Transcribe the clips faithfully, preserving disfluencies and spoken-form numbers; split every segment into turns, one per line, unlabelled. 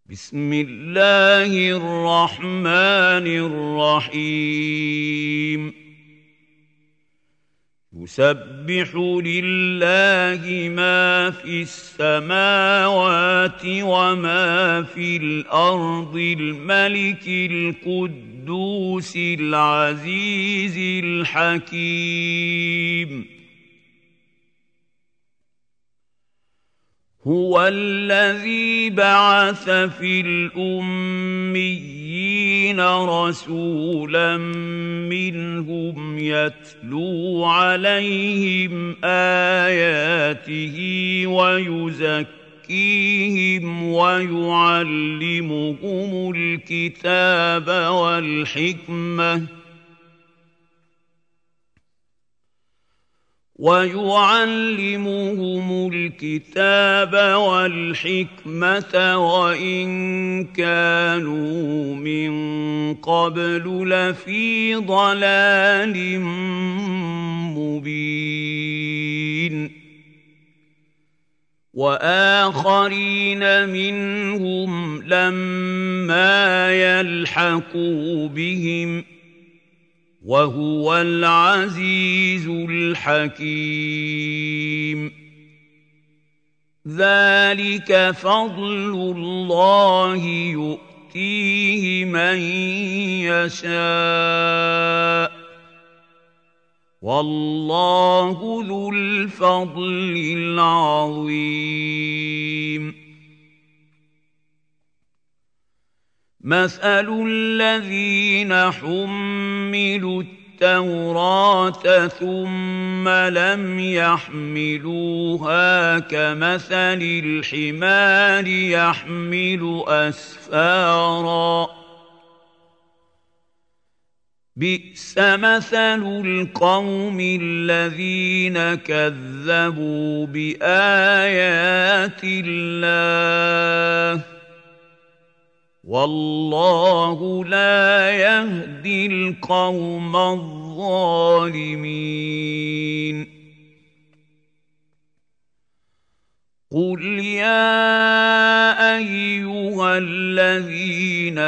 بسم الله الرحمن الرحيم يسبح لله ما في السماوات وما في الأرض الملك القدوس العزيز الحكيم هو الذي بعث في الأميين رسولا منهم يتلو عليهم آياته ويزكيهم ويعلمهم الكتاب والحكمة ويعلمهم الكتاب والحكمة وإن كانوا من قبل لفي ضلال مبين وآخرين منهم لما يلحقوا بهم وهو العزيز الحكيم ذلك فضل الله يؤتيه من يشاء والله ذو الفضل العظيم مثل الذين حملوا التوراة ثم لم يحملوها كمثل الحمار يحمل أسفارا بئس مثل القوم الذين كذبوا بآيات الله والله لا يهدي القوم الظالمين قل يا أيها الذين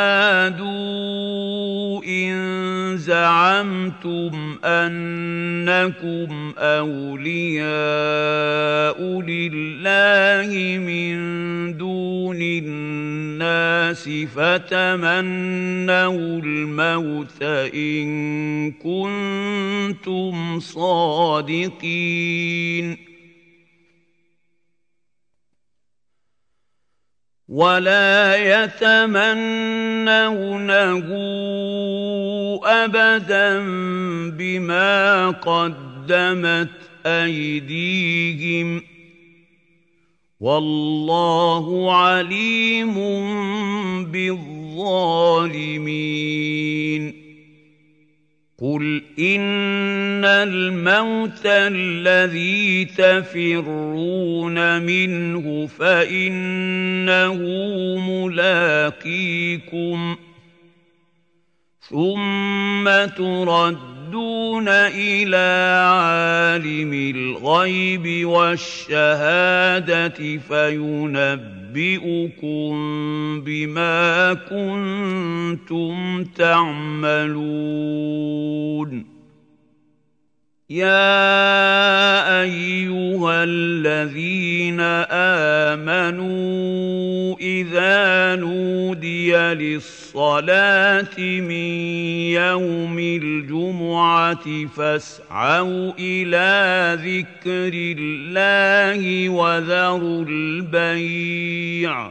هادوا إن زعمتم أنكم أولياء لله من دون الناس فتمنوا الموت إن كنتم صادقين ولا يتمنونه أبدا بما قدمت أيديهم والله عليم بالظالمين قل إن الموت الذي تفرون منه فإنه ملاقيكم ثم تردون إلى عالم الغيب والشهادة فينبئكم بما كنتم تعملون يا أيها الذين آمنوا إذا نودي للصلاة من يوم الجمعة فاسعوا إلى ذكر الله وذروا البيع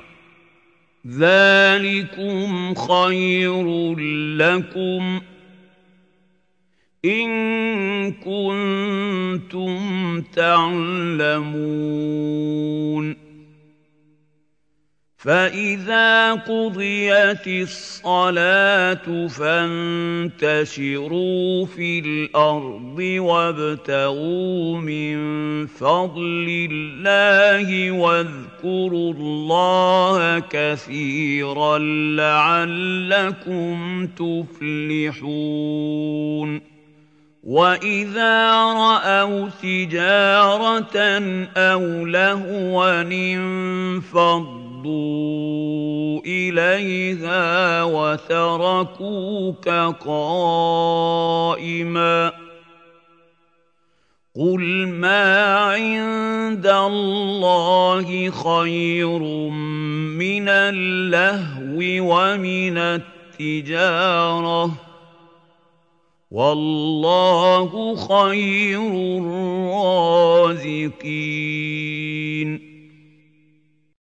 ذلكم خير لكم إن كنتم تعلمون فإذا قضيت الصلاة فانتشروا في الأرض وابتغوا من فضل الله واذكروا الله كثيرا لعلكم تفلحون وَإِذَا رَأَوْا تِجَارَةً أَوْ لَهْوًا انفَضُّوا إليها وتركوك قائما قل ما عند الله خير من اللهو ومن التجارة والله خير الرازقين